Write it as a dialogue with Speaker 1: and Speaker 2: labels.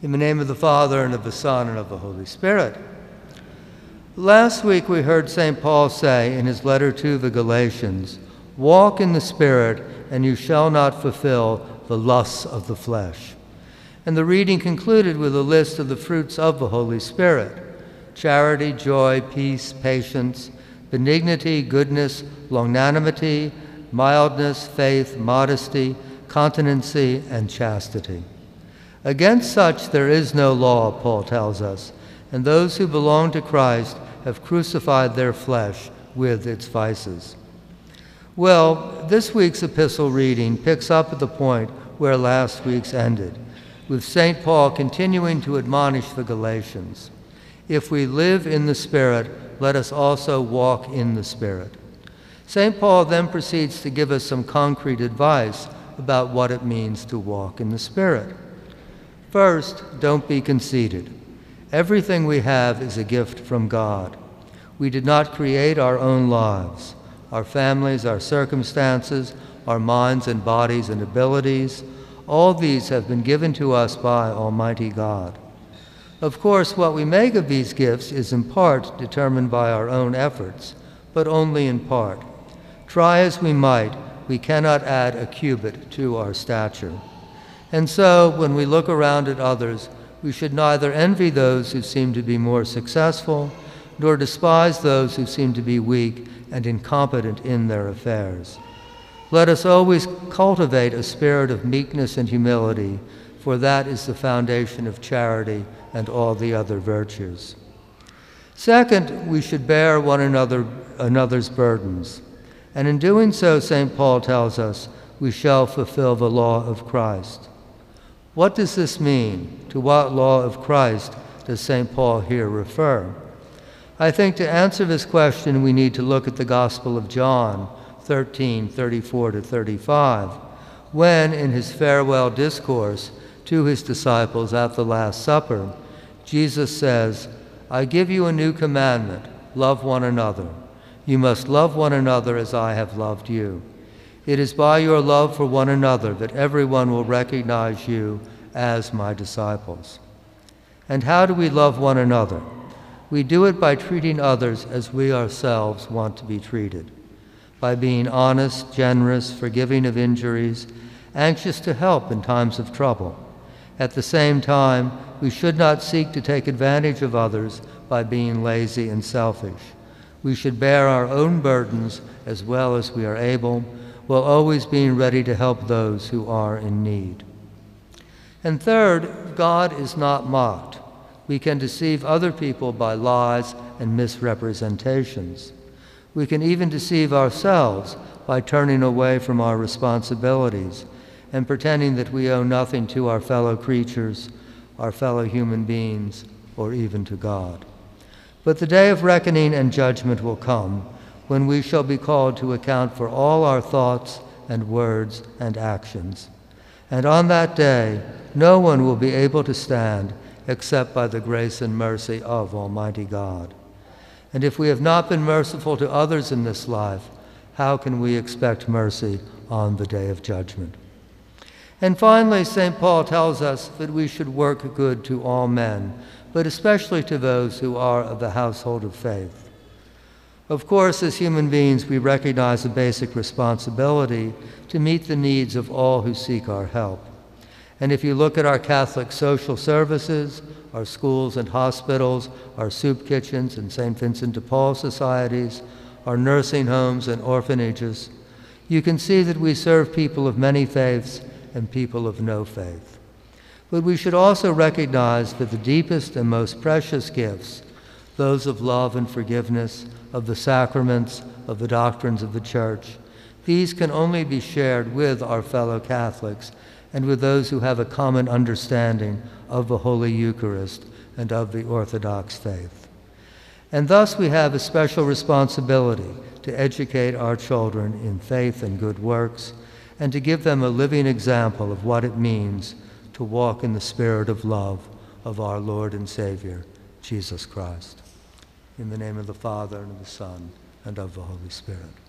Speaker 1: In the name of the Father, and of the Son, and of the Holy Spirit. Last week we heard St. Paul say in his letter to the Galatians, "Walk in the Spirit, and you shall not fulfill the lusts of the flesh." And the reading concluded with a list of the fruits of the Holy Spirit: charity, joy, peace, patience, benignity, goodness, longanimity, mildness, faith, modesty, continency, and chastity. Against such there is no law, Paul tells us, and those who belong to Christ have crucified their flesh with its vices. Well, this week's epistle reading picks up at the point where last week's ended, with St. Paul continuing to admonish the Galatians. If we live in the Spirit, let us also walk in the Spirit. St. Paul then proceeds to give us some concrete advice about what it means to walk in the Spirit. First, don't be conceited. Everything we have is a gift from God. We did not create our own lives. Our families, our circumstances, our minds and bodies and abilities, all these have been given to us by Almighty God. Of course, what we make of these gifts is in part determined by our own efforts, but only in part. Try as we might, we cannot add a cubit to our stature. And so, when we look around at others, we should neither envy those who seem to be more successful, nor despise those who seem to be weak and incompetent in their affairs. Let us always cultivate a spirit of meekness and humility, for that is the foundation of charity and all the other virtues. Second, we should bear one another's burdens. And in doing so, St. Paul tells us, we shall fulfill the law of Christ. What does this mean? To what law of Christ does St. Paul here refer? I think to answer this question, we need to look at the Gospel of John 13:34-35, when, in his farewell discourse to his disciples at the Last Supper, Jesus says, "I give you a new commandment, love one another. You must love one another as I have loved you. It is by your love for one another that everyone will recognize you as my disciples." And how do we love one another? We do it by treating others as we ourselves want to be treated, by being honest, generous, forgiving of injuries, anxious to help in times of trouble. At the same time, we should not seek to take advantage of others by being lazy and selfish. We should bear our own burdens as well as we are able, while always being ready to help those who are in need. And third, God is not mocked. We can deceive other people by lies and misrepresentations. We can even deceive ourselves by turning away from our responsibilities and pretending that we owe nothing to our fellow creatures, our fellow human beings, or even to God. But the day of reckoning and judgment will come, when we shall be called to account for all our thoughts and words and actions. And on that day, no one will be able to stand except by the grace and mercy of Almighty God. And if we have not been merciful to others in this life, how can we expect mercy on the day of judgment? And finally, St. Paul tells us that we should work good to all men, but especially to those who are of the household of faith. Of course, as human beings, we recognize a basic responsibility to meet the needs of all who seek our help. And if you look at our Catholic social services, our schools and hospitals, our soup kitchens and St. Vincent de Paul societies, our nursing homes and orphanages, you can see that we serve people of many faiths and people of no faith. But we should also recognize that the deepest and most precious gifts, those of love and forgiveness, of the sacraments, of the doctrines of the Church, these can only be shared with our fellow Catholics and with those who have a common understanding of the Holy Eucharist and of the Orthodox faith. And thus we have a special responsibility to educate our children in faith and good works, and to give them a living example of what it means to walk in the spirit of love of our Lord and Savior, Jesus Christ. In the name of the Father, and of the Son, and of the Holy Spirit.